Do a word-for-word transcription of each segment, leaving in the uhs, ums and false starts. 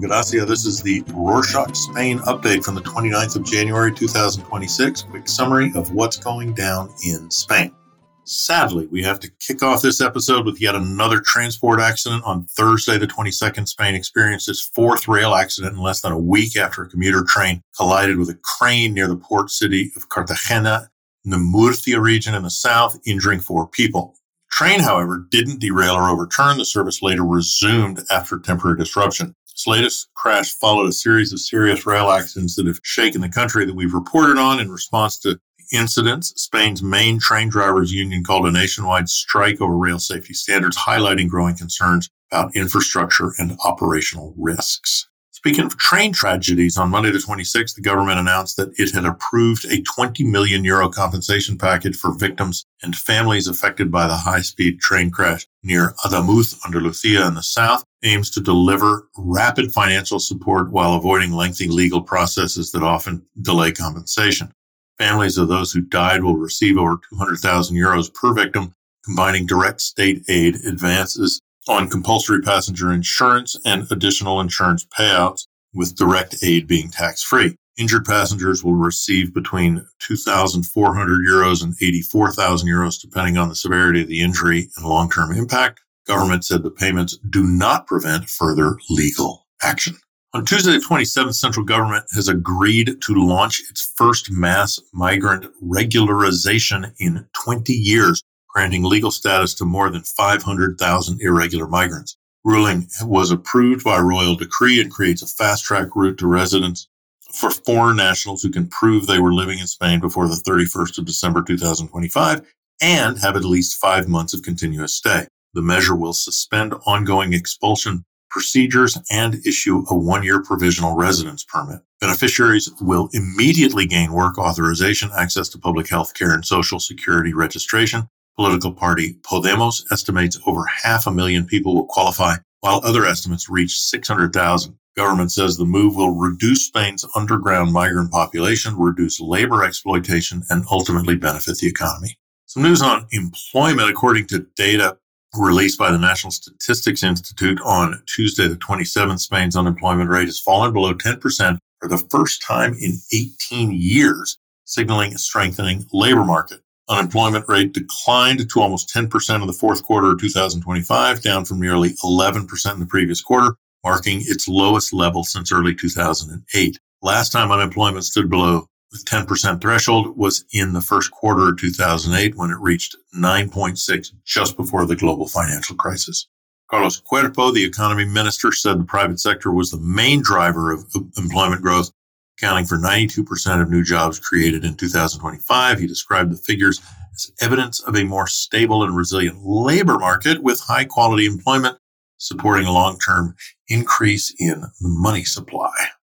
Gracia. This is the Rorschach Spain update from the twenty-ninth of January, two thousand twenty-six. Quick summary of what's going down in Spain. Sadly, we have to kick off this episode with yet another transport accident. On Thursday, the twenty-second, Spain experienced its fourth rail accident in less than a week after a commuter train collided with a crane near the port city of Cartagena in the Murcia region in the south, injuring four people. The train, however, didn't derail or overturn. The service later resumed after temporary disruption. This latest crash followed a series of serious rail accidents that have shaken the country that we've reported on. In response to incidents, Spain's main train drivers union called a nationwide strike over rail safety standards, highlighting growing concerns about infrastructure and operational risks. Speaking of train tragedies, on Monday the twenty-sixth, the government announced that it had approved a twenty million euro compensation package for victims and families affected by the high-speed train crash near Ademuz, Andalusia in the south. Aims to deliver rapid financial support while avoiding lengthy legal processes that often delay compensation. Families of those who died will receive over two hundred thousand euros per victim, combining direct state aid, advances on compulsory passenger insurance, and additional insurance payouts, with direct aid being tax-free. Injured passengers will receive between two thousand four hundred euros and eighty-four thousand euros, depending on the severity of the injury and long-term impact. Government said the payments do not prevent further legal action. On Tuesday the twenty-seventh, central government has agreed to launch its first mass migrant regularization in twenty years, granting legal status to more than five hundred thousand irregular migrants. Ruling was approved by royal decree and creates a fast-track route to residence for foreign nationals who can prove they were living in Spain before the thirty-first of December two thousand twenty-five and have at least five months of continuous stay. The measure will suspend ongoing expulsion procedures and issue a one-year provisional residence permit. Beneficiaries will immediately gain work authorization, access to public health care, and social security registration. Political party Podemos estimates over half a million people will qualify, while other estimates reach six hundred thousand. Government says the move will reduce Spain's underground migrant population, reduce labor exploitation, and ultimately benefit the economy. Some news on employment. According to data released by the National Statistics Institute on Tuesday the twenty-seventh, Spain's unemployment rate has fallen below ten percent for the first time in eighteen years, signaling a strengthening labor market. Unemployment rate declined to almost ten percent in the fourth quarter of two thousand twenty-five, down from nearly eleven percent in the previous quarter, marking its lowest level since early two thousand eight. Last time unemployment stood below the ten percent threshold was in the first quarter of two thousand eight, when it reached nine point six just before the global financial crisis. Carlos Cuerpo, the economy minister, said the private sector was the main driver of employment growth, accounting for ninety-two percent of new jobs created in two thousand twenty-five. He described the figures as evidence of a more stable and resilient labor market with high-quality employment, supporting a long-term increase in the money supply.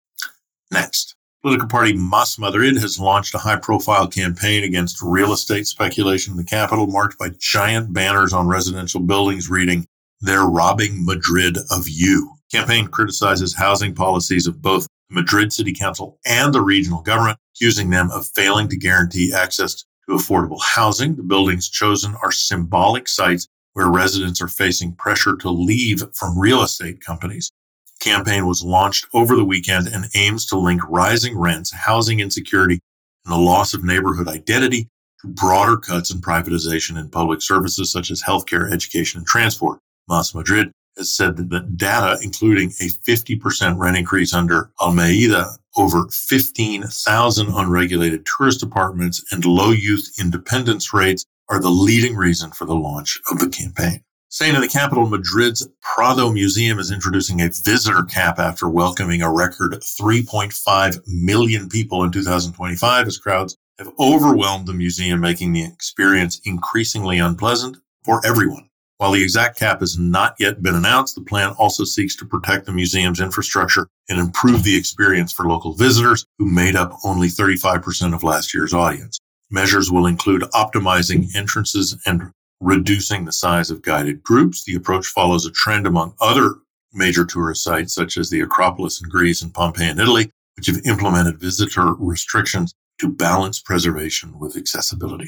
Next, political party Mas Madrid has launched a high-profile campaign against real estate speculation in the capital, marked by giant banners on residential buildings reading, "They're robbing Madrid of you." The campaign criticizes housing policies of both Madrid City Council and the regional government, accusing them of failing to guarantee access to affordable housing. The buildings chosen are symbolic sites where residents are facing pressure to leave from real estate companies. The campaign was launched over the weekend and aims to link rising rents, housing insecurity, and the loss of neighborhood identity to broader cuts in privatization in public services such as healthcare, education, and transport. Mas Madrid has said that the data, including a fifty percent rent increase under Almeida, over fifteen thousand unregulated tourist apartments, and low youth independence rates, are the leading reason for the launch of the campaign. Staying in the capital, Madrid's Prado Museum is introducing a visitor cap after welcoming a record three point five million people in two thousand twenty-five, as crowds have overwhelmed the museum, making the experience increasingly unpleasant for everyone. While the exact cap has not yet been announced, the plan also seeks to protect the museum's infrastructure and improve the experience for local visitors, who made up only thirty-five percent of last year's audience. Measures will include optimizing entrances and reducing the size of guided groups. The approach follows a trend among other major tourist sites, such as the Acropolis in Greece and Pompeii in Italy, which have implemented visitor restrictions to balance preservation with accessibility.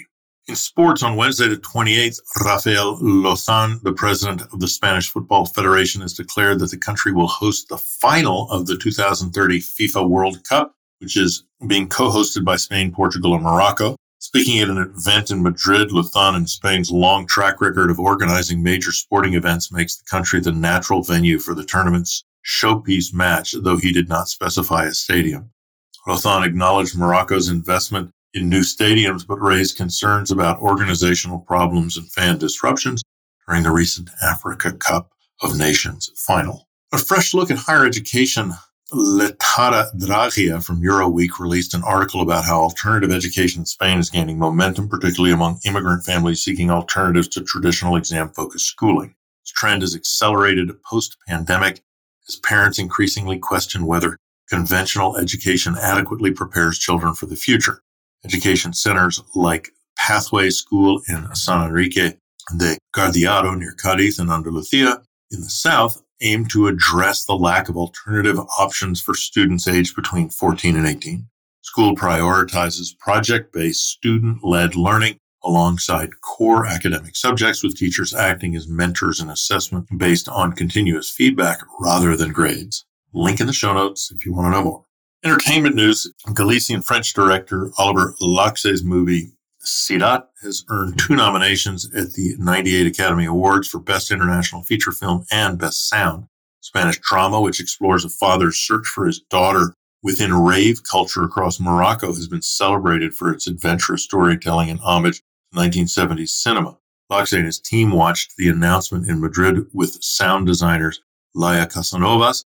In sports, on Wednesday the twenty-eighth, Rafael Lozan, the president of the Spanish Football Federation, has declared that the country will host the final of the two thousand thirty FIFA World Cup, which is being co-hosted by Spain, Portugal, and Morocco. Speaking at an event in Madrid, Lozan and Spain's long track record of organizing major sporting events makes the country the natural venue for the tournament's showpiece match, though he did not specify a stadium. Lozan acknowledged Morocco's investment in new stadiums, but raised concerns about organizational problems and fan disruptions during the recent Africa Cup of Nations final. A fresh look at higher education. Letara Dragia from Euroweek released an article about how alternative education in Spain is gaining momentum, particularly among immigrant families seeking alternatives to traditional exam-focused schooling. This trend has accelerated post-pandemic as parents increasingly question whether conventional education adequately prepares children for the future. Education centers like Pathway School in San Enrique de Guardiado near Cádiz and Andalucía in the south aim to address the lack of alternative options for students aged between fourteen and eighteen. School prioritizes project-based, student-led learning alongside core academic subjects, with teachers acting as mentors in assessment based on continuous feedback rather than grades. Link in the show notes if you want to know more. Entertainment news. Galician French director Oliver Laxe's movie Ciudad has earned two nominations at the ninety-eight Academy Awards for Best International Feature Film and Best Sound. Spanish drama, which explores a father's search for his daughter within rave culture across Morocco, has been celebrated for its adventurous storytelling and homage to nineteen seventies cinema. Laxe and his team watched the announcement in Madrid with sound designers Laia Casanovas,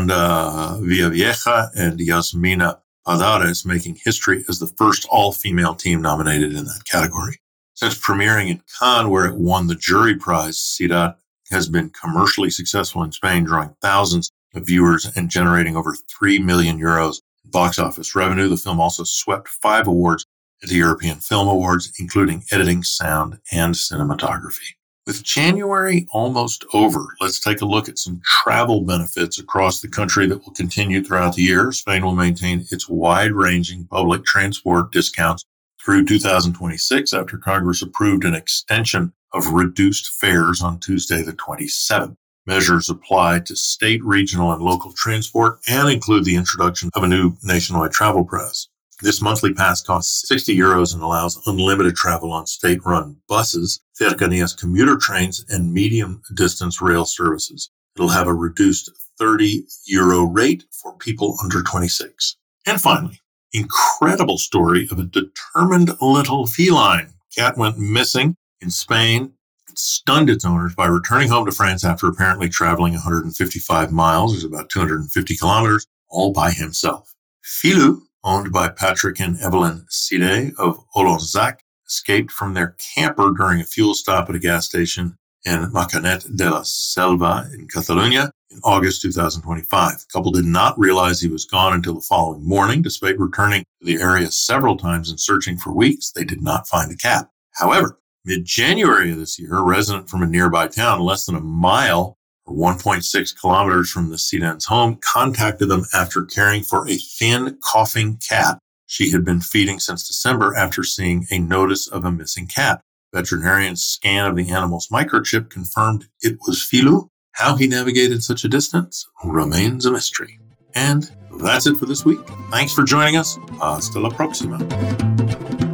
Amanda Villavieja, and Yasmina Padares, making history as the first all-female team nominated in that category. Since premiering in Cannes, where it won the jury prize, Ciudad has been commercially successful in Spain, drawing thousands of viewers and generating over three million euros in box office revenue. The film also swept five awards at the European Film Awards, including editing, sound, and cinematography. With January almost over, let's take a look at some travel benefits across the country that will continue throughout the year. Spain will maintain its wide-ranging public transport discounts through two thousand twenty-six after Congress approved an extension of reduced fares on Tuesday the twenty-seventh. Measures apply to state, regional, and local transport and include the introduction of a new nationwide travel pass. This monthly pass costs sixty euros and allows unlimited travel on state-run buses, Cercanías commuter trains, and medium-distance rail services. It'll have a reduced thirty euro rate for people under twenty-six. And finally, incredible story of a determined little feline. Cat went missing in Spain. It stunned its owners by returning home to France after apparently traveling one hundred fifty-five miles, which is about two hundred fifty kilometers, all by himself. Filou, owned by Patrick and Evelyn Side of Olonzac, escaped from their camper during a fuel stop at a gas station in Maçanet de la Selva in Catalonia in August two thousand twenty-five. The couple did not realize he was gone until the following morning. Despite returning to the area several times and searching for weeks, they did not find the cat. However, mid-January of this year, a resident from a nearby town less than a mile or one point six kilometers from the Siden's home contacted them after caring for a thin, coughing cat she had been feeding since December after seeing a notice of a missing cat. Veterinarian's scan of the animal's microchip confirmed it was Filou. How he navigated such a distance remains a mystery. And that's it for this week. Thanks for joining us. Hasta la próxima.